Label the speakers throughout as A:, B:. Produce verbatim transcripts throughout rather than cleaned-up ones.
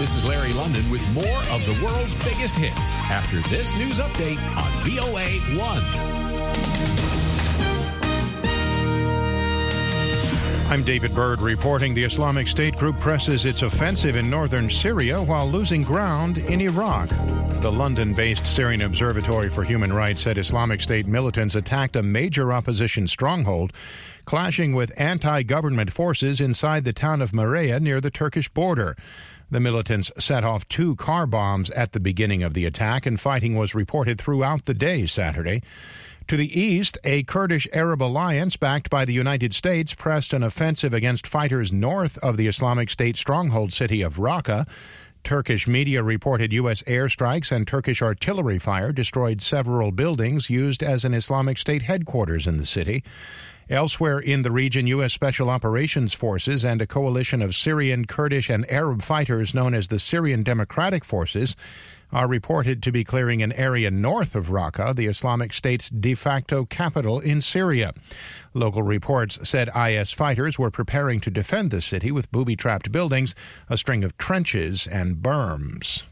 A: This is Larry London with more of the world's biggest hits after this news update on V O A one.
B: I'm David Byrd reporting the Islamic State group presses its offensive in northern Syria while losing ground in Iraq. The London-based Syrian Observatory for Human Rights said Islamic State militants attacked a major opposition stronghold, clashing with anti-government forces inside the town of Maraya near the Turkish border. The militants set off two car bombs at the beginning of the attack, and fighting was reported throughout the day Saturday. To the east, a Kurdish Arab alliance backed by the United States pressed an offensive against fighters north of the Islamic State stronghold city of Raqqa. Turkish media reported U S airstrikes and Turkish artillery fire destroyed several buildings used as an Islamic State headquarters in the city. Elsewhere in the region, U S Special Operations Forces and a coalition of Syrian, Kurdish, and Arab fighters known as the Syrian Democratic Forces are reported to be clearing an area north of Raqqa, the Islamic State's de facto capital in Syria. Local reports said I S fighters were preparing to defend the city with booby-trapped buildings, a string of trenches, and berms.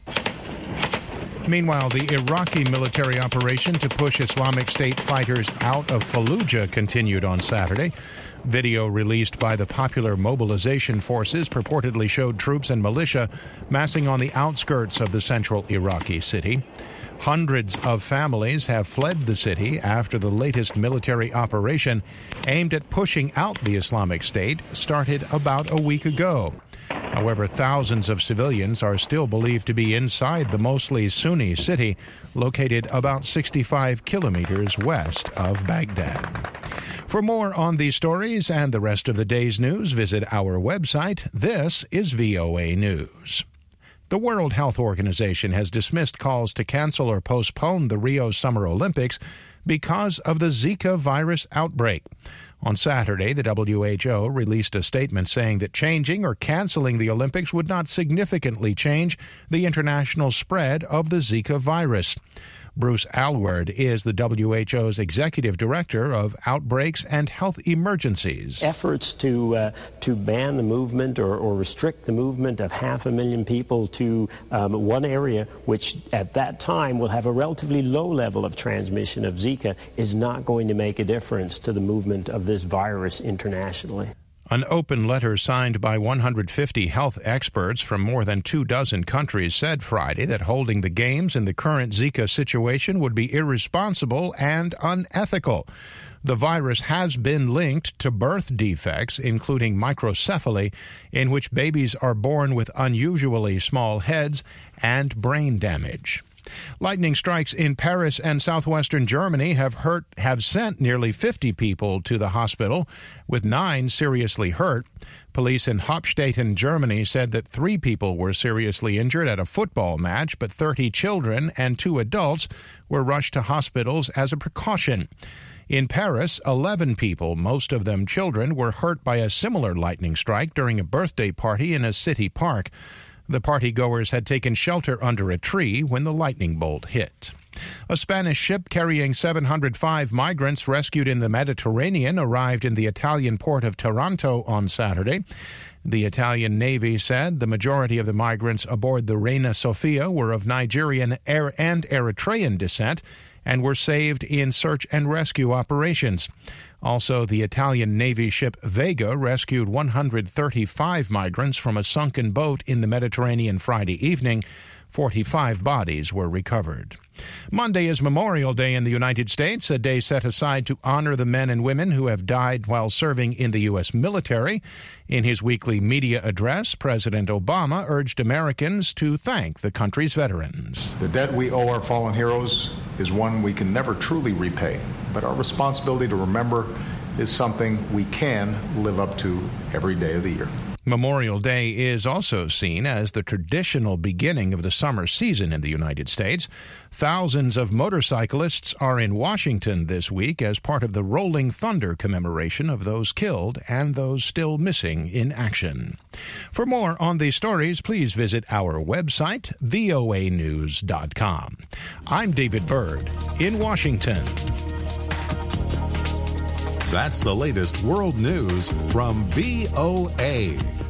B: Meanwhile, the Iraqi military operation to push Islamic State fighters out of Fallujah continued on Saturday. Video released by the Popular Mobilization Forces purportedly showed troops and militia massing on the outskirts of the central Iraqi city. Hundreds of families have fled the city after the latest military operation aimed at pushing out the Islamic State started about a week ago. However, thousands of civilians are still believed to be inside the mostly Sunni city, located about sixty-five kilometers west of Baghdad. For more on these stories and the rest of the day's news, visit our website. This is V O A News. The World Health Organization has dismissed calls to cancel or postpone the Rio Summer Olympics because of the Zika virus outbreak. On Saturday, the W H O released a statement saying that changing or canceling the Olympics would not significantly change the international spread of the Zika virus. Bruce Alward is the W H O's executive director of outbreaks and health emergencies.
C: Efforts to uh, to ban the movement or, or restrict the movement of half a million people to um, one area, which at that time will have a relatively low level of transmission of Zika, is not going to make a difference to the movement of this virus internationally.
B: An open letter signed by one hundred fifty health experts from more than two dozen countries said Friday that holding the games in the current Zika situation would be irresponsible and unethical. The virus has been linked to birth defects, including microcephaly, in which babies are born with unusually small heads, and brain damage. Lightning strikes in Paris and southwestern Germany have hurt have sent nearly fifty people to the hospital, with nine seriously hurt. Police in Hauptstädten, Germany, said that three people were seriously injured at a football match, but thirty children and two adults were rushed to hospitals as a precaution. In Paris, eleven people, most of them children, were hurt by a similar lightning strike during a birthday party in a city park. The partygoers had taken shelter under a tree when the lightning bolt hit. A Spanish ship carrying seven hundred five migrants rescued in the Mediterranean arrived in the Italian port of Taranto on Saturday. The Italian Navy said the majority of the migrants aboard the Reina Sofia were of Nigerian and Eritrean descent and were saved in search and rescue operations. Also, the Italian Navy ship Vega rescued one hundred thirty-five migrants from a sunken boat in the Mediterranean Friday evening. forty-five bodies were recovered. Monday is Memorial Day in the United States, a day set aside to honor the men and women who have died while serving in the U S military. In his weekly media address, President Obama urged Americans to thank the country's veterans.
D: The debt we owe our fallen heroes is one we can never truly repay, but our responsibility to remember is something we can live up to every day of the year.
B: Memorial Day is also seen as the traditional beginning of the summer season in the United States. Thousands of motorcyclists are in Washington this week as part of the Rolling Thunder commemoration of those killed and those still missing in action. For more on these stories, please visit our website, V O A news dot com. I'm David Byrd in Washington.
A: That's the latest world news from V O A.